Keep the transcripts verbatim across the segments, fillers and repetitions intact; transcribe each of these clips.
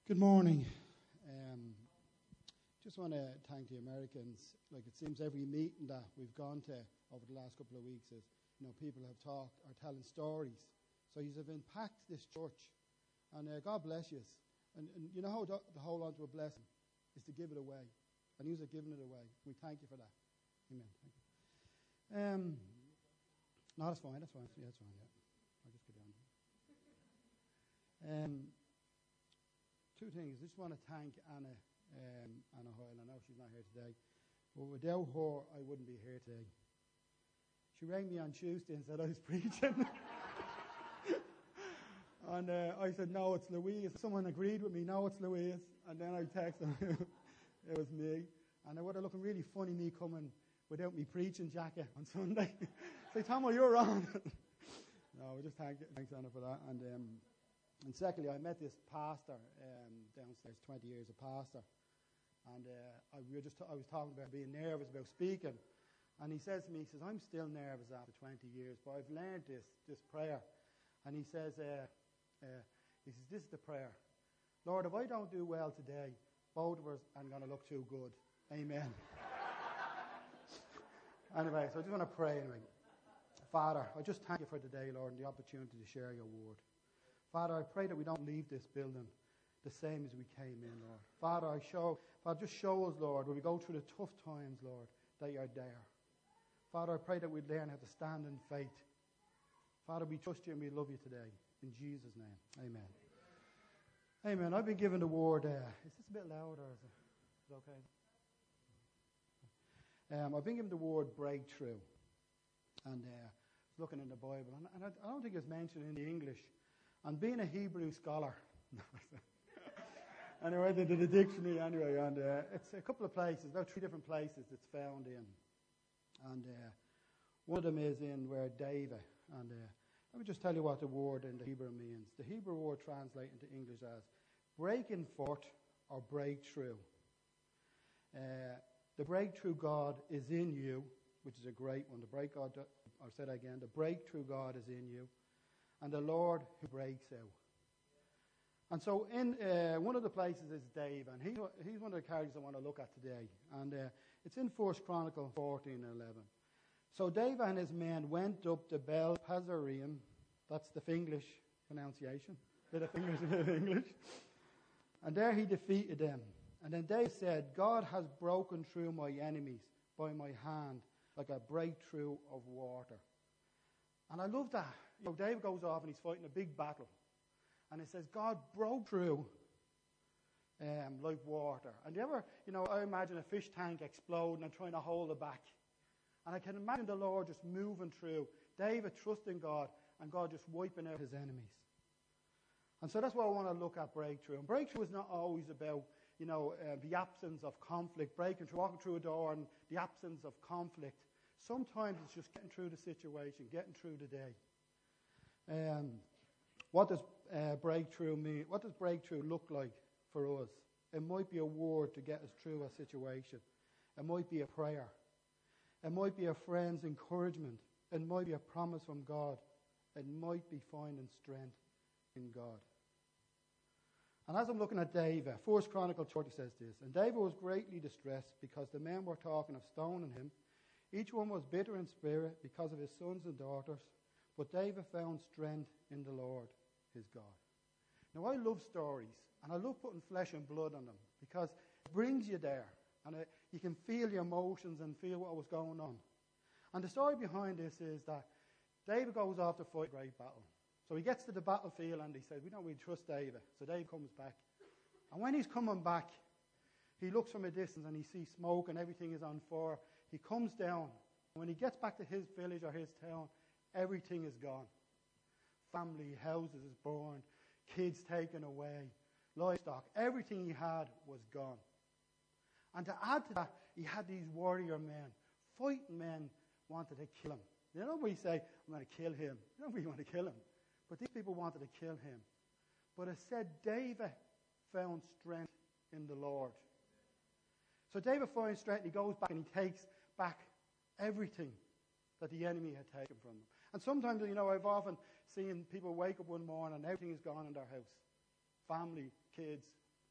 Good morning. Um, just want to thank the Americans. Like it seems every meeting that we've gone to over the last couple of weeks is, you know, people have talked or telling stories. So you have impacted this church, and uh, God bless you. And, and you know how to, to hold on to a blessing is to give it away, and you are giving it away. We thank you for that. Amen. Thank you. Um, no, that's fine. That's fine. Yeah, that's fine. Yeah, I'll just get down. Um. Two things. I just want to thank Anna, um, Anna Hoyle. I know she's not here today, but without her, I wouldn't be here today. She rang me on Tuesday and said I was preaching. and uh, I said, no, it's Louise. Someone agreed with me, no, it's Louise. And then I texted them, it was me. And I would have looked really funny, me coming without me preaching jacket on Sunday. Say, Tom, well, you're on. no, just thank, thanks, Anna, for that. And um, And secondly, I met this pastor um, downstairs, twenty years a pastor, and uh, I, we were just t- I was talking about being nervous about speaking, and he says to me, he says, I'm still nervous after twenty years, but I've learned this, this prayer, and he says, uh, uh, he says, this is the prayer, Lord, if I don't do well today, both of us aren't going to look too good. Amen. Anyway, so I just want to pray anyway. Father, I just thank you for today, Lord, and the opportunity to share your word. Father, I pray that we don't leave this building the same as we came in, Lord. Father, I show, Father, just show us, Lord, when we go through the tough times, Lord, that you're there. Father, I pray that we learn how to stand in faith. Father, we trust you and we love you today. In Jesus' name, amen. Amen. I've been given the word, uh, is this a bit louder? Or is it, is it okay? Um, I've been given the word breakthrough. And uh, I was looking in the Bible, and, and I, I don't think it's mentioned in the English. And being a Hebrew scholar, and I went into the dictionary anyway, and uh, it's a couple of places, about three different places it's found in. And uh, one of them is in where David, and uh, let me just tell you what the word in the Hebrew means. The Hebrew word translated into English as breaking forth or breakthrough. Uh, the breakthrough God is in you, which is a great one. The break God, I'll say that again, the breakthrough God is in you. And the Lord who breaks out. And so in uh, one of the places is Dave, and he, he's one of the characters I want to look at today. And uh, it's in First Chronicles fourteen and eleven. So Dave and his men went up to Bel Pazarim. That's the English pronunciation. Bit of English, bit of English. And there he defeated them. And then Dave said, God has broken through my enemies by my hand like a breakthrough of water. And I love that. You know, David goes off and he's fighting a big battle. And it says, God broke through um, like water. And you ever, you know, I imagine a fish tank exploding and trying to hold it back. And I can imagine the Lord just moving through. David trusting God and God just wiping out his enemies. And so that's what I want to look at breakthrough. And breakthrough is not always about, you know, uh, the absence of conflict, breaking through, walking through a door and the absence of conflict. Sometimes it's just getting through the situation, getting through the day. Um, what does uh, breakthrough mean? What does breakthrough look like for us? It might be a word to get us through a situation. It might be a prayer. It might be a friend's encouragement. It might be a promise from God. It might be finding strength in God. And as I'm looking at David, First Chronicles thirty says this, and David was greatly distressed because the men were talking of stoning him. Each one was bitter in spirit because of his sons and daughters, but David found strength in the Lord, his God. Now, I love stories, and I love putting flesh and blood on them, because it brings you there, and it, you can feel the emotions and feel what was going on. And the story behind this is that David goes off to fight a great battle. So he gets to the battlefield, and he says, we don't really trust David. So David comes back. And when he's coming back, he looks from a distance, and he sees smoke, and everything is on fire. He comes down. When he gets back to his village or his town, everything is gone. Family, houses is burned, kids taken away, livestock, everything he had was gone. And to add to that, he had these warrior men. Fighting men wanted to kill him. They don't really say, I'm going to kill him. They don't really want to kill him. But these people wanted to kill him. But it said David found strength in the Lord. So David finds strength, he goes back and he takes back everything that the enemy had taken from them. And sometimes, you know, I've often seen people wake up one morning and everything is gone in their house. Family, kids,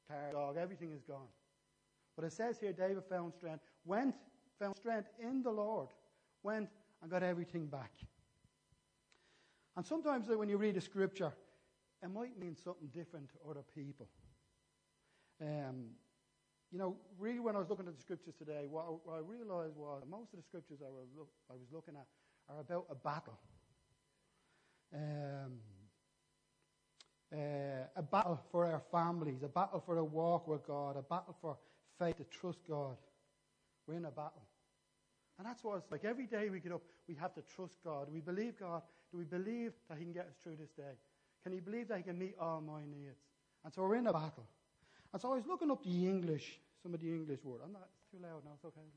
car, dog, everything is gone. But it says here, David found strength, went, found strength in the Lord, went and got everything back. And sometimes when you read a scripture, it might mean something different to other people. Um, you know, really when I was looking at the scriptures today, what I, what I realized was most of the scriptures I was, look, I was looking at are about a battle. Um, uh, a battle for our families, a battle for a walk with God, a battle for faith to trust God. We're in a battle. And that's what it's like. Every day we get up, we have to trust God. Do we believe God? Do we believe that He can get us through this day? Can He believe that He can meet all my needs? And so we're in a battle. And so I was looking up the English, some of the English word. I'm not, it's too loud now, it's okay.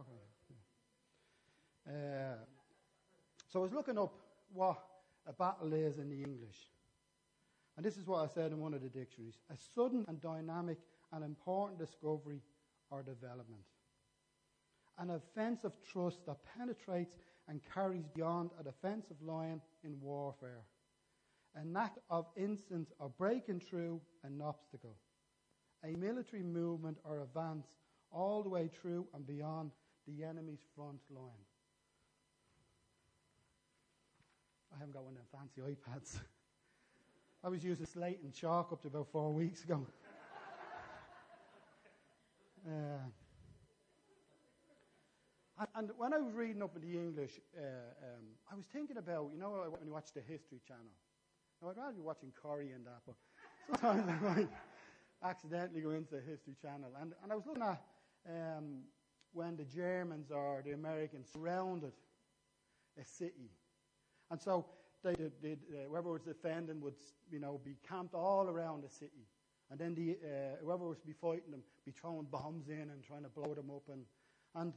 Okay. Uh, so I was looking up what a battle is in the English. And this is what I said in one of the dictionaries. A sudden and dynamic and important discovery or development. An offensive trust that penetrates and carries beyond a defensive line in warfare. An act of instant of breaking through an obstacle. A military movement or advance all the way through and beyond the enemy's front line. I haven't got one of them fancy iPads. I was using slate and chalk up to about four weeks ago. uh, and, and when I was reading up in the English, uh, um, I was thinking about, you know, when you watch the History Channel. Now, I'd rather be watching Corrie and that, but sometimes I might accidentally go into the History Channel. And, and I was looking at um, when the Germans or the Americans surrounded a city. And so they, they, they, uh, whoever was defending would, you know, be camped all around the city. And then the, uh, whoever was be fighting them be throwing bombs in and trying to blow them up. And, and,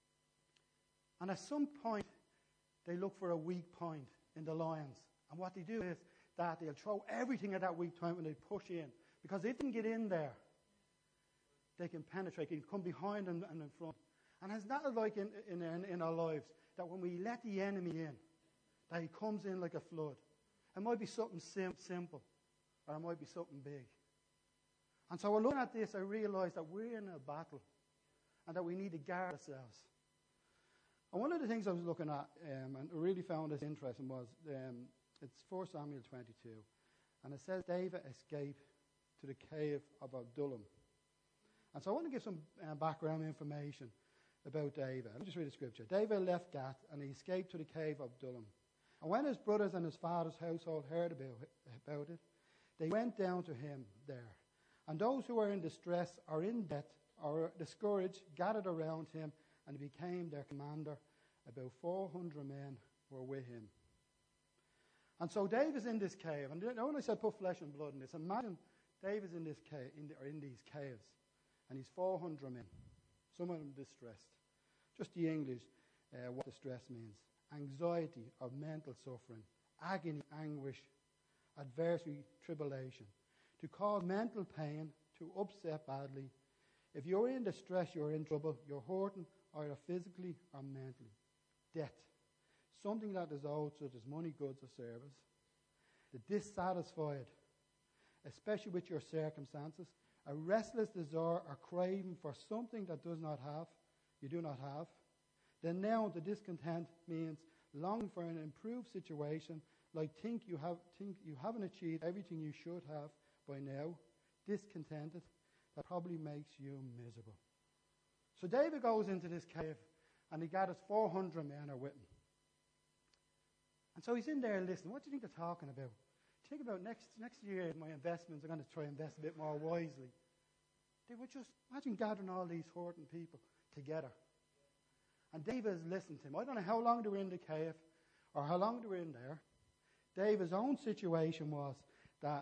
and at some point, they look for a weak point in the lines. And what they do is that they'll throw everything at that weak point when they push in. Because if they can get in there, they can penetrate, they can come behind and, and in front. And it's not like in, in, in our lives that when we let the enemy in, that he comes in like a flood. It might be something sim- simple, or it might be something big. And so looking at this, I realized that we're in a battle, and that we need to guard ourselves. And one of the things I was looking at, um, and I really found this interesting, was um, it's First Samuel twenty-two, and it says David escaped to the cave of Adullam. And so I want to give some uh, background information about David. Let me just read the scripture. David left Gath, and he escaped to the cave of Adullam. And when his brothers and his father's household heard about it, about it, they went down to him there. And those who were in distress or in debt or discouraged gathered around him, and he became their commander. About four hundred men were with him. And so David's in this cave. And when I said put flesh and blood in this, imagine David's in this cave, in, the, or in these caves, and he's four hundred men. Some of them distressed. Just the English, uh, what distress means. Anxiety of mental suffering, agony, anguish, adversity, tribulation. To cause mental pain, to upset badly. If you're in distress, you're in trouble. You're hurting either physically or mentally. Debt. Something that is owed, such as money, goods, or service. The dissatisfied, especially with your circumstances. A restless desire or craving for something that does not have, you do not have. Then now the discontent means longing for an improved situation, like think you have think you haven't achieved everything you should have by now. Discontented, that probably makes you miserable. So David goes into this cave, and he gathers four hundred men are with him. And so he's in there listening. What do you think they're talking about? Think about next next year, my investments, I'm going to try and invest a bit more wisely. They would just, imagine gathering all these hurting people together. And David is listening to him. I don't know how long they were in the cave or how long they were in there. David's own situation was that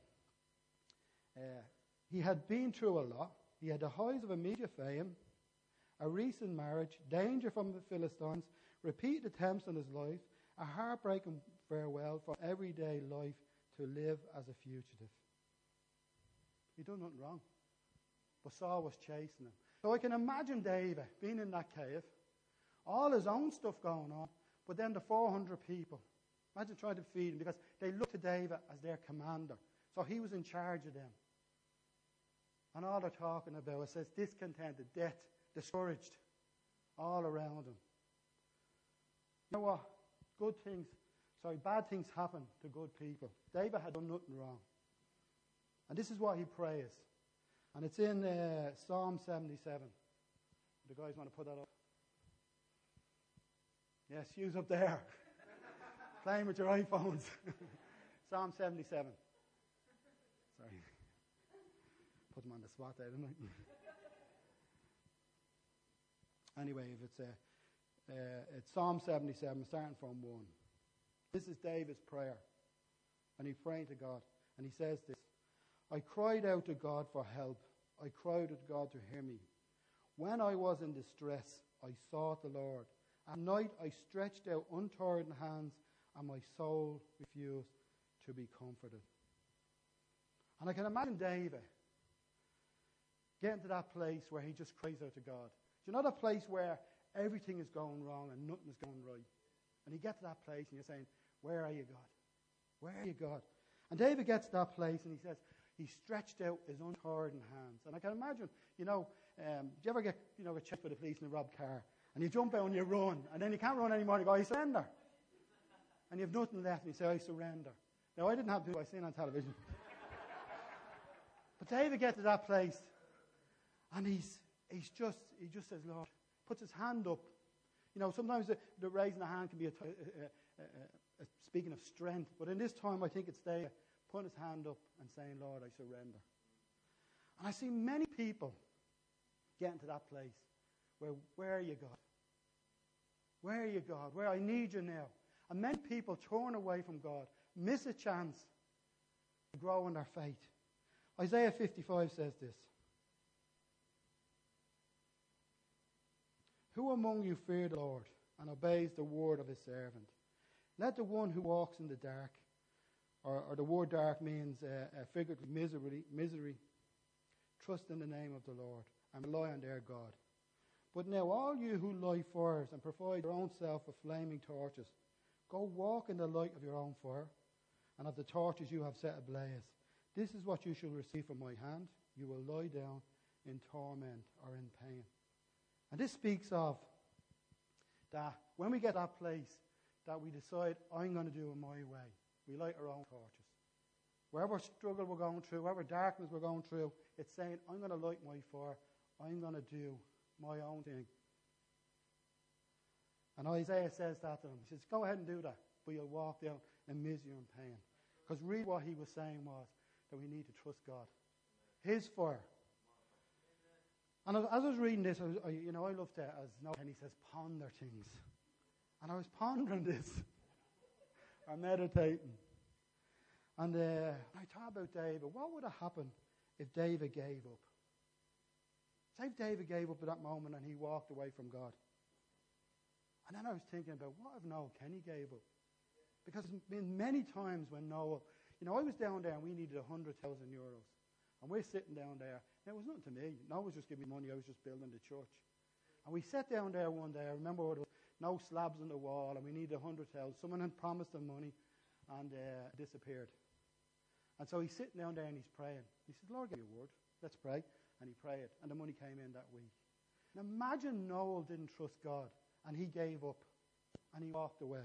uh, uh, he had been through a lot. He had the highs of immediate fame, a recent marriage, danger from the Philistines, repeated attempts on his life, a heartbreaking farewell for everyday life to live as a fugitive. He done nothing wrong. But Saul was chasing him. So I can imagine David being in that cave, all his own stuff going on, but then the four hundred people. Imagine trying to feed them, because they looked to David as their commander. So he was in charge of them. And all they're talking about, it says discontented, death, discouraged, all around him. You know what? Good things, sorry, bad things happen to good people. David had done nothing wrong. And this is what he prays. And it's in uh, Psalm seventy-seven. The guys want to put that up? Yes, use up there. Playing with your iPhones. Psalm seventy-seven. Sorry. Put them on the spot there, didn't I? Anyway, if it's, uh, uh, it's Psalm seventy-seven, starting from one. This is David's prayer. And he's praying to God. And he says this. I cried out to God for help. I cried to God to hear me. When I was in distress, I sought the Lord. At night I stretched out untired hands, and my soul refused to be comforted. And I can imagine David getting to that place where he just cries out to God. Do you know that place where everything is going wrong and nothing is going right? And you get to that place and you're saying, where are you, God? Where are you, God? And David gets to that place and he says, he stretched out his unhardened hands. And I can imagine, you know, um, do you ever get, you know, get checked by the police in a robbed car? And you jump out and you run. And then you can't run anymore and you go, I surrender. And you have nothing left and you say, I surrender. Now, I didn't have to do it. I seen it on television. But David gets to that place and he's he's just, he just says, Lord, puts his hand up. You know, sometimes the, the raising the hand can be a, a, a, a, a speaking of strength. But in this time, I think it's David putting his hand up and saying, Lord, I surrender. And I see many people getting to that place where, where are you, God? Where are you, God? Where I need you now. And many people turn away from God, miss a chance to grow in their faith. Isaiah fifty-five says this. Who among you fear the Lord and obeys the word of his servant? Let the one who walks in the dark, or, or the word dark means uh, uh, figuratively misery, misery, trust in the name of the Lord and rely on their God. But now all you who light fires and provide your own self with flaming torches, go walk in the light of your own fire and of the torches you have set ablaze. This is what you shall receive from my hand. You will lie down in torment or in pain. And this speaks of that when we get that place that we decide, I'm going to do it my way. We light our own torches. Wherever struggle we're going through, wherever darkness we're going through, it's saying, I'm going to light my fire. I'm going to do my own thing. And Isaiah says that to them. He says, go ahead and do that, but you'll walk down in misery and pain. Because really what he was saying was that we need to trust God. His fire. And as I was reading this, I was, I, you know, I love to, as no, and he says, ponder things. And I was pondering this, or meditating. And uh, I thought about David. What would have happened if David gave up? Say if David gave up at that moment and he walked away from God. And then I was thinking about, what if Noel Kenny gave up? Because there's been many times when Noel, you know, I was down there and we needed one hundred thousand euros. And we're sitting down there. And it was nothing to me. Noel was just giving me money. I was just building the church. And we sat down there one day. I remember there was no slabs on the wall and we needed one hundred thousand. Someone had promised them money and uh, disappeared. And so he's sitting down there and he's praying. He says, Lord, give me a word. Let's pray. And he prayed. And the money came in that week. Now imagine Noel didn't trust God. And he gave up. And he walked away.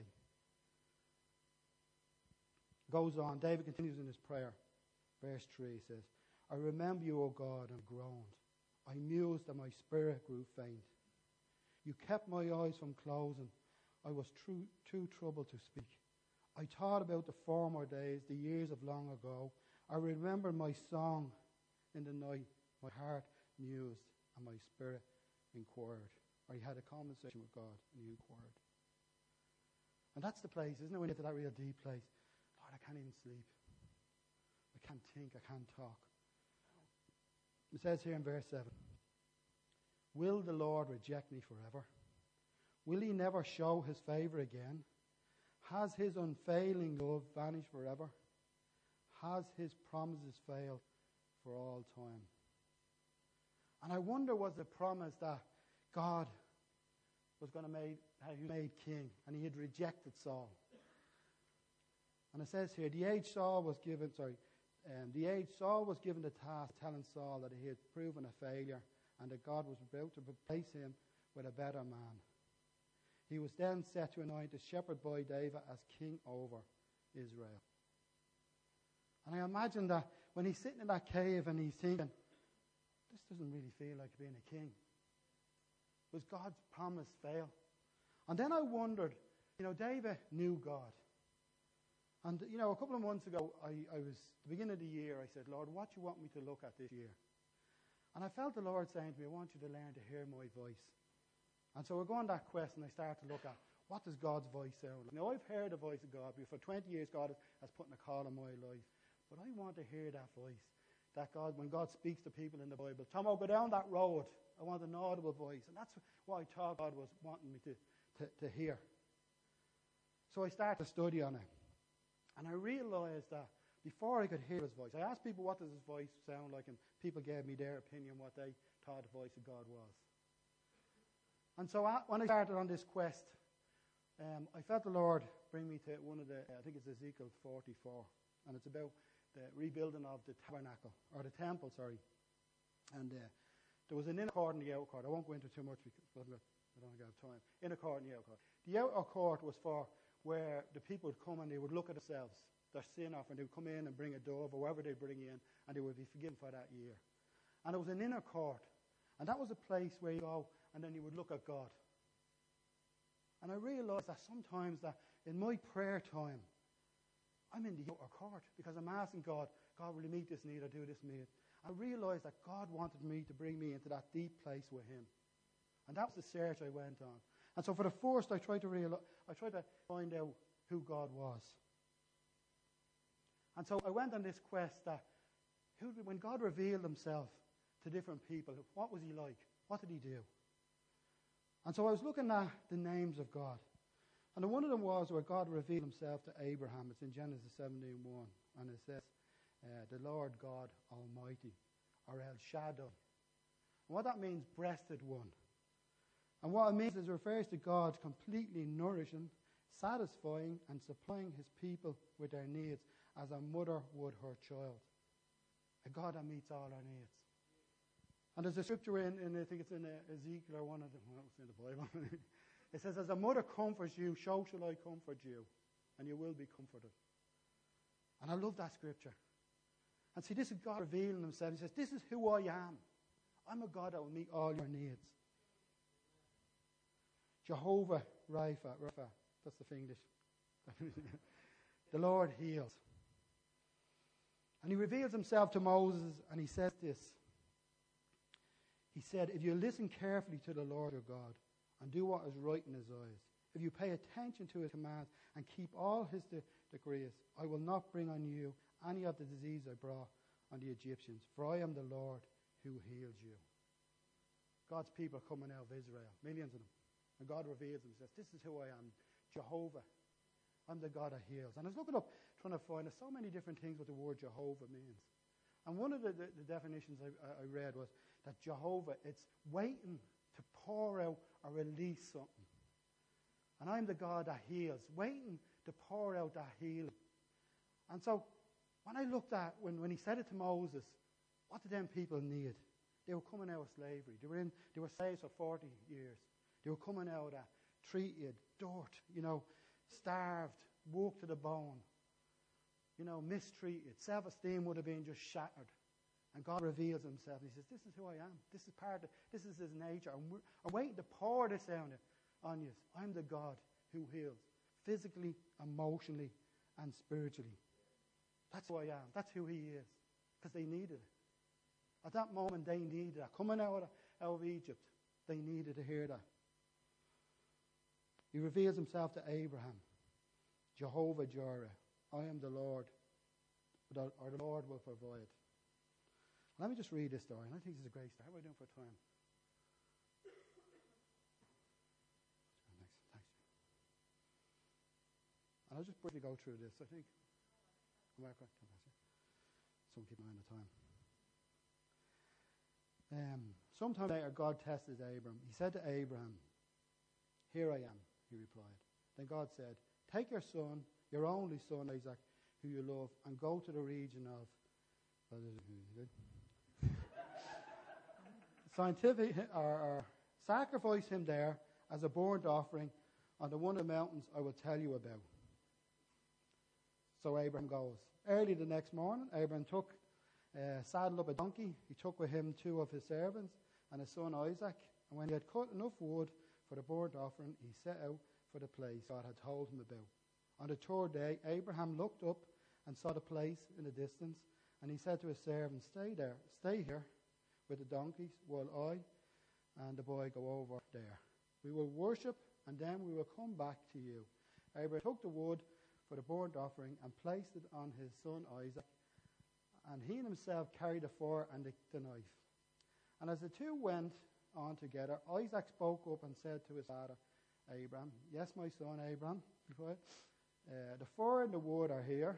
Goes on. David continues in his prayer. Verse three says, I remember you, O God, and groaned. I mused and my spirit grew faint. You kept my eyes from closing. I was too, too troubled to speak. I thought about the former days, the years of long ago. I remember my song in the night. My heart mused and my spirit inquired. Or he had a conversation with God and he inquired. And that's the place, isn't it, when you get to that real deep place? Lord, I can't even sleep. I can't think. I can't talk. It says here in verse seven, will the Lord reject me forever? Will he never show his favor again? Has his unfailing love vanished forever? Has his promises failed for all time? And I wonder, was the promise that God was going to make, he made king, and he had rejected Saul. And it says here, the age Saul was given, sorry, um, the age, Saul was given the task telling Saul that he had proven a failure and that God was about to replace him with a better man. He was then set to anoint the shepherd boy David as king over Israel. And I imagine that when he's sitting in that cave and he's thinking, this doesn't really feel like being a king. Was God's promise fail? And then I wondered, you know, David knew God. And, you know, a couple of months ago, I, I was, the beginning of the year, I said, Lord, what do you want me to look at this year? And I felt the Lord saying to me, I want you to learn to hear my voice. And so we're going that quest, and I start to look at, what does God's voice sound like? Now, I've heard the voice of God. For twenty years, God has put in a call in my life. But I want to hear that voice. That God, when God speaks to people in the Bible, Tom, I'll go down that road. I want an audible voice. And that's what I thought God was wanting me to, to, to hear. So I started to study on it. And I realized that before I could hear his voice, I asked people, what does his voice sound like? And people gave me their opinion, what they thought the voice of God was. And so I, when I started on this quest, um, I felt the Lord bring me to one of the, I think it's Ezekiel forty-four. And it's about the rebuilding of the tabernacle, or the temple, sorry. And uh, there was an inner court and the outer court. I won't go into too much because I don't have time. Inner court and the outer court. The outer court was for where the people would come and they would look at themselves, their sin offering. They would come in and bring a dove or whatever they bring in, and they would be forgiven for that year. And it was an inner court. And that was a place where you go and then you would look at God. And I realized that sometimes that in my prayer time, I'm in the outer court because I'm asking God, God, will you meet this need or do this need? I realized that God wanted me to bring me into that deep place with him. And that was the search I went on. And so for the first, I tried to realize, I tried to find out who God was. And so I went on this quest that who, when God revealed himself to different people, what was he like? What did he do? And so I was looking at the names of God. And one of them was where God revealed himself to Abraham. It's in Genesis seventeen one. And it says, uh, the Lord God Almighty, or El Shaddai. And what that means, breasted one. And what it means is it refers to God completely nourishing, satisfying, and supplying his people with their needs as a mother would her child. A God that meets all our needs. And there's a scripture in, in I think it's in uh, Ezekiel or one of them, well, it's in the Bible. It says, as a mother comforts you, so shall I comfort you, and you will be comforted. And I love that scripture. And see, this is God revealing himself. He says, this is who I am. I'm a God that will meet all your needs. Jehovah Rapha, Rapha, that's the English. The Lord heals. And he reveals himself to Moses, and he says this. He said, if you listen carefully to the Lord your God, and do what is right in his eyes, if you pay attention to his commands and keep all his de- decrees, I will not bring on you any of the disease I brought on the Egyptians, for I am the Lord who heals you. God's people are coming out of Israel, millions of them. And God reveals them and says, this is who I am, Jehovah. I'm the God that heals. And I was looking up, trying to find, there's so many different things what the word Jehovah means. And one of the, the, the definitions I, I read was that Jehovah, it's waiting to pour out or release something. And I'm the God that heals, waiting to pour out that healing. And so when I looked at, when, when he said it to Moses, what did them people need? They were coming out of slavery. They were in, they were slaves for forty years. They were coming out of treated, dirt, you know, starved, worked to the bone, you know, mistreated. Self-esteem would have been just shattered. And God reveals himself. He says, this is who I am. This is part of, this is his nature. I'm, I'm waiting to pour this out on you. I'm the God who heals, physically, emotionally, and spiritually. That's who I am. That's who he is. Because they needed it. At that moment, they needed that. Coming out of, out of Egypt, they needed to hear that. He reveals himself to Abraham. Jehovah Jireh. I am the Lord, or the Lord will provide. Let me just read this story. And I think this is a great story. How are we doing for time? Thanks. Thanks. And I'll just briefly go through this. I think. Someone keep an eye on the time. Um, sometime later, God tested Abram. He said to Abraham, here I am, he replied. Then God said, take your son, your only son Isaac, who you love, and go to the region of Scientific, or, or sacrifice him there as a burnt offering on the one of the mountains I will tell you about. So Abraham goes. Early the next morning, Abraham took, uh, saddled up a donkey. He took with him two of his servants and his son Isaac. And when he had cut enough wood for the burnt offering, he set out for the place God had told him about. On the third day, Abraham looked up and saw the place in the distance, and he said to his servant, "Stay there, stay here with the donkeys, while I and the boy go over there. We will worship, and then we will come back to you." Abraham took the wood for the burnt offering and placed it on his son Isaac, and he himself carried the fire and the, the knife. And as the two went on together, Isaac spoke up and said to his father Abraham, "Yes, my son Abraham, uh, the fire and the wood are here."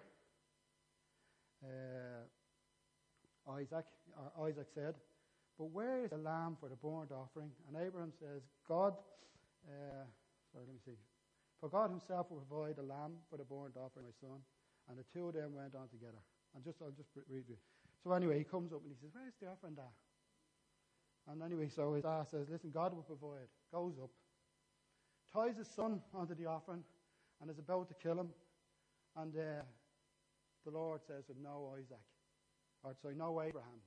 Uh, Isaac, or Isaac said, "But where is the lamb for the burnt offering?" And Abraham says, "God, uh, sorry, let me see. For God himself will provide a lamb for the burnt offering, my son." And the two of them went on together. And just, I'll just read it. So anyway, he comes up and he says, "Where's the offering there?" And anyway, so his dad says, "Listen, God will provide." Goes up, ties his son onto the offering, and is about to kill him. And uh, the Lord says, "No, Isaac." Or sorry, "No, Abraham."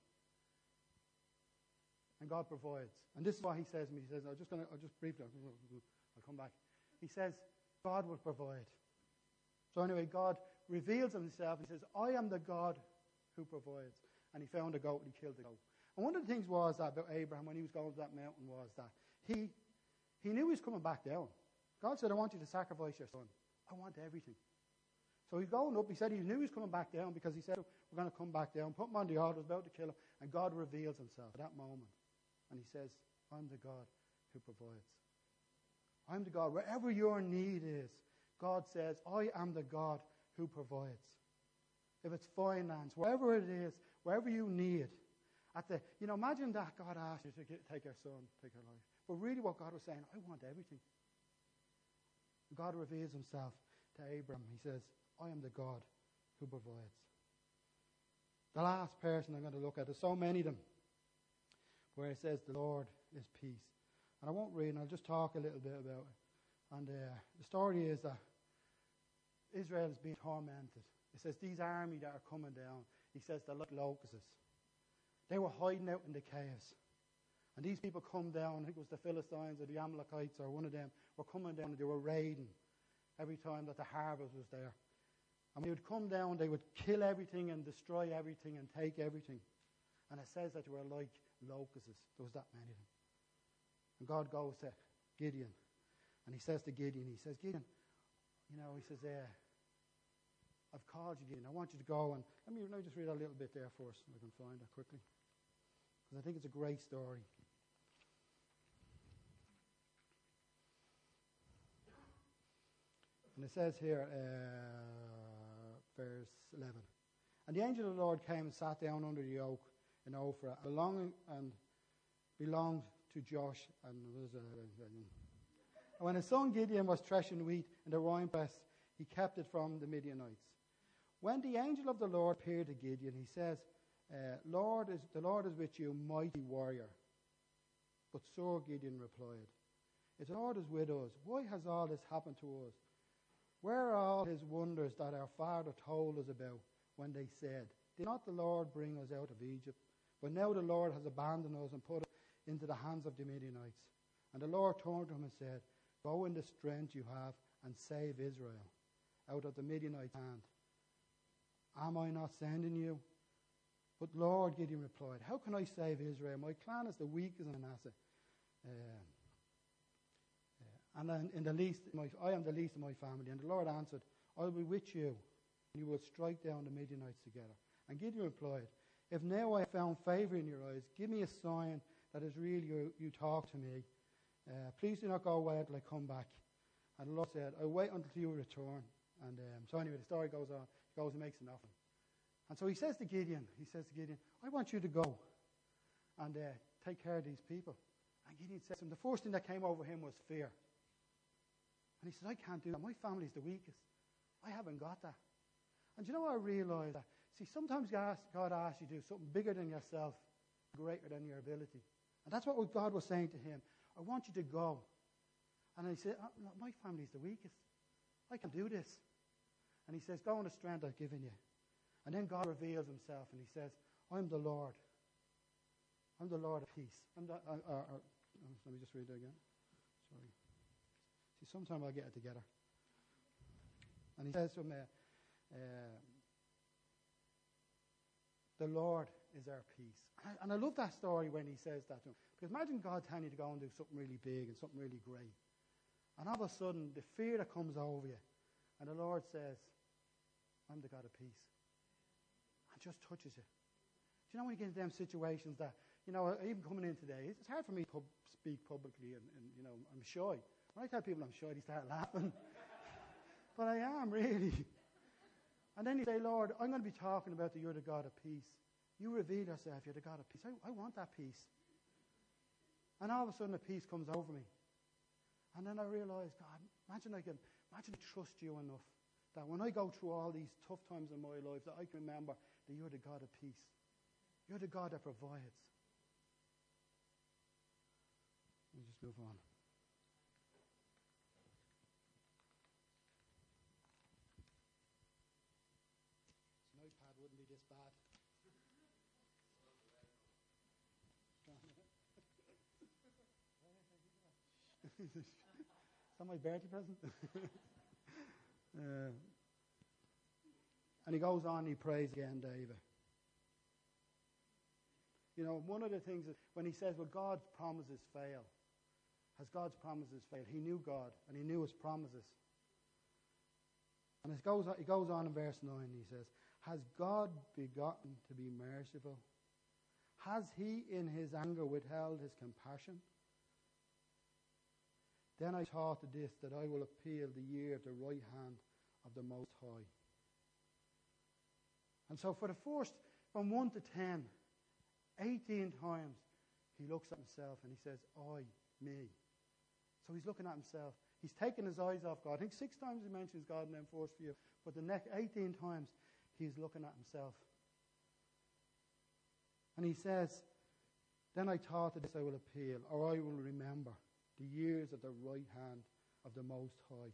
And God provides. And this is what he says to me. He says, I'm just going to, I'll just briefly, I'll come back. He says, God will provide. So anyway, God reveals himself. He says, "I am the God who provides." And he found a goat and he killed the goat. And one of the things was that about Abraham when he was going to that mountain was that he, he knew he was coming back down. God said, "I want you to sacrifice your son. I want everything." So he's going up. He said he knew he was coming back down because he said, "We're going to come back down." Put him on the altar, was about to kill him. And God reveals himself at that moment. And he says, "I'm the God who provides. I'm the God." Wherever your need is, God says, "I am the God who provides." If it's finance, wherever it is, wherever you need. At the, you know, imagine that God asked you to get, take your son, take your life. But really what God was saying, "I want everything." God reveals himself to Abraham. He says, "I am the God who provides." The last person I'm going to look at, there's so many of them, where it says the Lord is peace. And I won't read, and I'll just talk a little bit about it. And uh, the story is that Israel is being tormented. It says these armies that are coming down, he says they're like locusts. They were hiding out in the caves. And these people come down, I think it was the Philistines or the Amalekites or one of them, were coming down and they were raiding every time that the harvest was there. And when they would come down, they would kill everything and destroy everything and take everything. And it says that they were like locusts. There was that many of them. And God goes to Gideon. And he says to Gideon, he says, "Gideon, you know, he says, uh, I've called you, Gideon. I want you to go." And let me, let me just read a little bit there first, if I can find it quickly. Because I think it's a great story. And it says here, uh, verse eleven. "And the angel of the Lord came and sat down under the oak in Ophrah, belonging and belonged to Josh." And, and when his son Gideon was threshing wheat in the winepress, he kept it from the Midianites. When the angel of the Lord appeared to Gideon, he says, uh, Lord is, the Lord is with you, mighty warrior. But Sir Gideon replied, "If the Lord is with us, why has all this happened to us? Where are all his wonders that our father told us about when they said, 'Did not the Lord bring us out of Egypt?' But now the Lord has abandoned us and put us into the hands of the Midianites." And the Lord turned to him and said, "Go in the strength you have and save Israel out of the Midianites' hand. Am I not sending you?" "But Lord," Gideon replied, "how can I save Israel? My clan is the weakest in Manasseh. Uh, uh, and then in the least, my, I am the least of my family." And the Lord answered, "I will be with you, and you will strike down the Midianites together." And Gideon replied, "If now I have found favor in your eyes, give me a sign that is really you, you talk to me. Uh, please do not go away until I come back." And the Lord said, "I'll wait until you return." And um, so anyway, the story goes on. He goes and makes an offering. And so he says to Gideon, he says to Gideon, "I want you to go and uh, take care of these people." And Gideon says to him, the first thing that came over him was fear. And he said, "I can't do that. My family's the weakest. I haven't got that." And you know what I realized? That See, sometimes God asks you to do something bigger than yourself, greater than your ability. And that's what God was saying to him. I want you to go. And he said, oh, no, my family's the weakest. I can do this. And he says, go on the strength I've given you. And then God reveals himself and he says, I'm the Lord. I'm the Lord of peace. I'm the, uh, uh, uh, let me just read that again. Sorry. See, sometime I'll get it together. And he says to him, uh, uh, the Lord is our peace. And I, and I love that story when he says that to him. Because imagine God telling you to go and do something really big and something really great. And all of a sudden, the fear that comes over you, and the Lord says, I'm the God of peace. And just touches you. Do you know when you get into them situations that, you know, even coming in today, it's hard for me to pub- speak publicly and, and, you know, I'm shy. When I tell people I'm shy, they start laughing. But I am, really. And then you say, Lord, I'm going to be talking about that you're the God of peace. You reveal yourself, you're the God of peace. I, I want that peace. And all of a sudden, the peace comes over me. And then I realize, God, imagine I can, imagine I trust you enough that when I go through all these tough times in my life, that I can remember that you're the God of peace. You're the God that provides. Let me just move on. This notepad wouldn't be this bad. Is that my birthday present? uh, and he goes on, he prays again, David. You know, one of the things that when he says, well, God's promises fail. Has God's promises failed? He knew God, and he knew his promises. And it goes on, he goes on in verse nine, he says, has God begotten to be merciful? Has he in his anger withheld his compassion? Then I thought to this, that I will appeal the year of the right hand of the Most High. And so for the first, from one to ten, eighteen times, he looks at himself and he says, I, me. So he's looking at himself. He's taken his eyes off God. I think six times he mentions God in them first few, but the next eighteen times, he's looking at himself. And he says, then I thought to this I will appeal, or I will remember the years of the right hand of the Most High.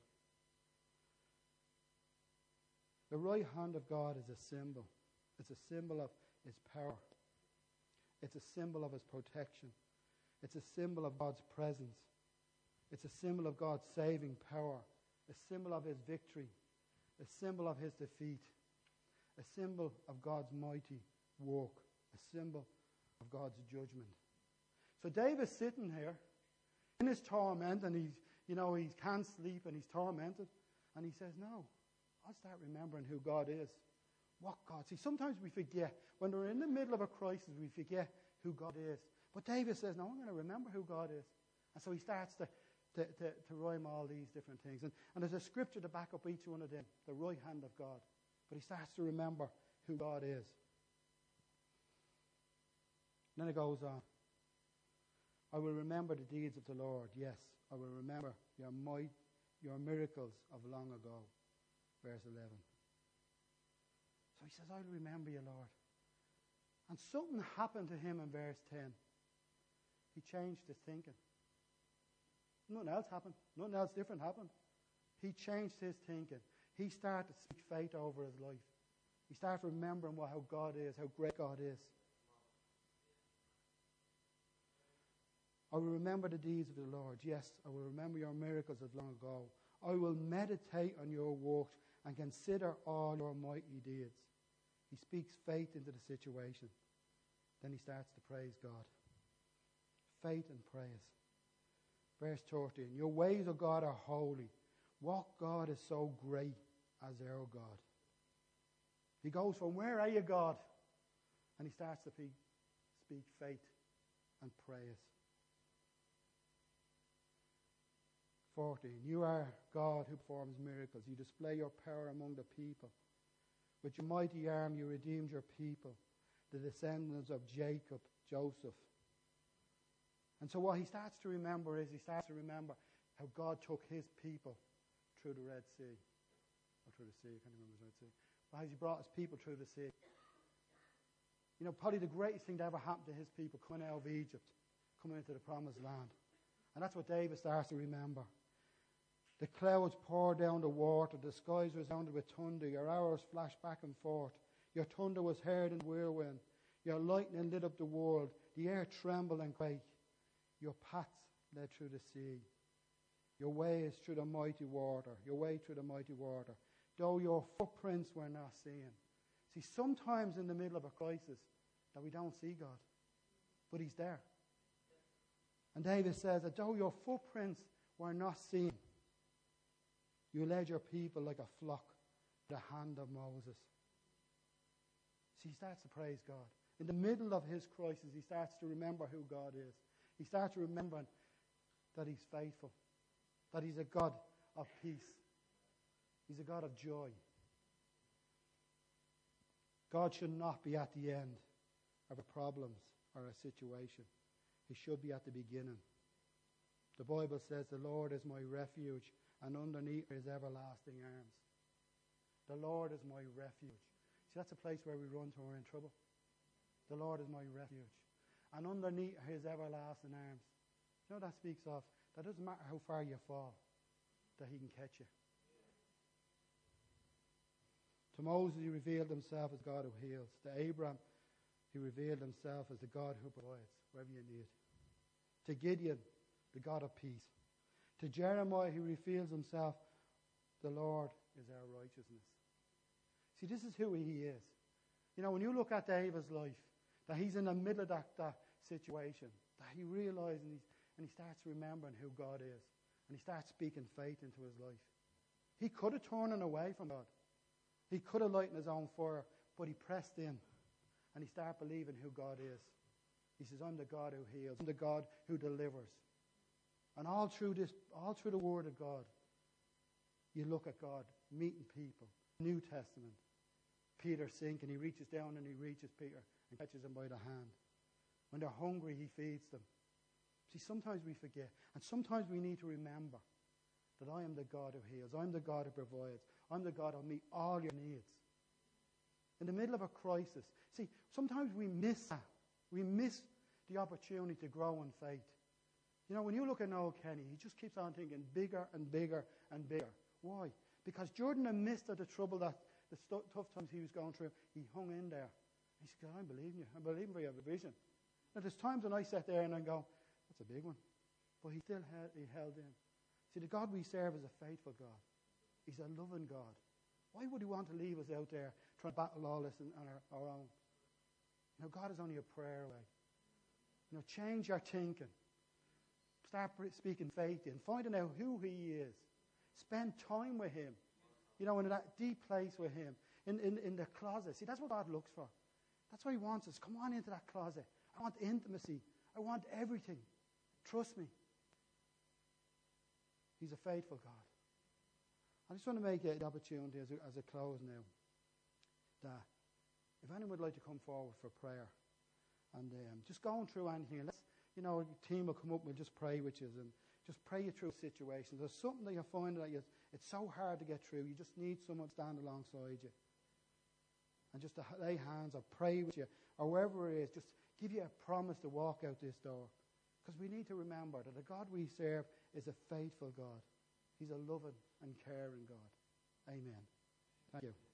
The right hand of God is a symbol. It's a symbol of his power. It's a symbol of his protection. It's a symbol of God's presence. It's a symbol of God's saving power. A symbol of his victory. A symbol of his defeat. A symbol of God's mighty work. A symbol of God's judgment. So David's sitting here in his torment, and he's, you know, he can't sleep and he's tormented. And he says, no, I'll start remembering who God is. What God. See, sometimes we forget. When we're in the middle of a crisis, we forget who God is. But David says, no, I'm going to remember who God is. And so he starts to, to, to, to rhyme all these different things. And, and there's a scripture to back up each one of them, the right hand of God. But he starts to remember who God is. And then it goes on. I will remember the deeds of the Lord. Yes, I will remember your might, your miracles of long ago. Verse eleven. So he says, I'll remember you, Lord. And something happened to him in verse ten. He changed his thinking. Nothing else happened. Nothing else different happened. He changed his thinking. He started to speak faith over his life. He started remembering what, how God is, how great God is. I will remember the deeds of the Lord. Yes, I will remember your miracles of long ago. I will meditate on your works and consider all your mighty deeds. He speaks faith into the situation. Then he starts to praise God. Faith and praise. Verse thirteen. Your ways, O God, are holy. What God is so great as our God? He goes from, where are you, God? And he starts to speak, speak faith and praise. fourteen. You are God who performs miracles. You display your power among the people. With your mighty arm you redeemed your people, the descendants of Jacob, Joseph. And so what he starts to remember is he starts to remember how God took his people through the Red Sea. Or through the sea, I can't remember the Red Sea. But has he brought his people through the sea? You know, probably the greatest thing that ever happened to his people coming out of Egypt, coming into the promised land. And that's what David starts to remember. The clouds poured down the water. The skies resounded with thunder. Your arrows flashed back and forth. Your thunder was heard in the whirlwind. Your lightning lit up the world. The earth trembled and quaked. Your paths led through the sea. Your ways through the mighty water. Your way through the mighty water. Though your footprints were not seen. See, sometimes in the middle of a crisis that we don't see God. But he's there. And David says that though your footprints were not seen, you led your people like a flock to the hand of Moses. See, he starts to praise God. In the middle of his crisis, he starts to remember who God is. He starts to remember that he's faithful, that he's a God of peace. He's a God of joy. God should not be at the end of a problem or a situation. He should be at the beginning. The Bible says, the Lord is my refuge, and underneath his everlasting arms. The Lord is my refuge. See, that's a place where we run to when we're in trouble. The Lord is my refuge. And underneath his everlasting arms. You know what that speaks of? That doesn't matter how far you fall, that he can catch you. To Moses, he revealed himself as God who heals. To Abraham, he revealed himself as the God who provides wherever you need. To Gideon, the God of peace. To Jeremiah, he reveals himself, the Lord is our righteousness. See, this is who he is. You know, when you look at David's life, that he's in the middle of that, that situation, that he realizes and, and he starts remembering who God is. And he starts speaking faith into his life. He could have turned away from God. He could have lightened his own fire, but he pressed in. And he started believing who God is. He says, I'm the God who heals. I'm the God who delivers. And all through this, all through the Word of God, you look at God meeting people. New Testament. Peter's sinking. He reaches down and he reaches Peter and catches him by the hand. When they're hungry, he feeds them. See, sometimes we forget. And sometimes we need to remember that I am the God who heals. I'm the God who provides. I'm the God who will meet all your needs. In the middle of a crisis. See, sometimes we miss that. We miss the opportunity to grow in faith. You know, when you look at Noel Kenny, he just keeps on thinking bigger and bigger and bigger. Why? Because during the midst of the trouble, that the st- tough times he was going through, he hung in there. He said, God, I'm believing you. I'm believing for your vision. Now, there's times when I sit there and I go, that's a big one. But he still held, he held in. See, the God we serve is a faithful God. He's a loving God. Why would he want to leave us out there trying to battle all this on our, our own? Now, God is only a prayer away. You know, change your thinking. Start speaking faith in, finding out who he is. Spend time with him. You know, in that deep place with him. In, in, in the closet. See, that's what God looks for. That's what he wants us. Come on into that closet. I want intimacy. I want everything. Trust me. He's a faithful God. I just want to make an opportunity as a, as a close now. That if anyone would like to come forward for prayer. And um, just going through anything. Let's, you know, your team will come up and we'll just pray with you. And just pray you through situations. There's something that you find that you, it's so hard to get through. You just need someone to stand alongside you. And just to lay hands or pray with you. Or wherever it is, just give you a promise to walk out this door. Because we need to remember that the God we serve is a faithful God. He's a loving and caring God. Amen. Thank you.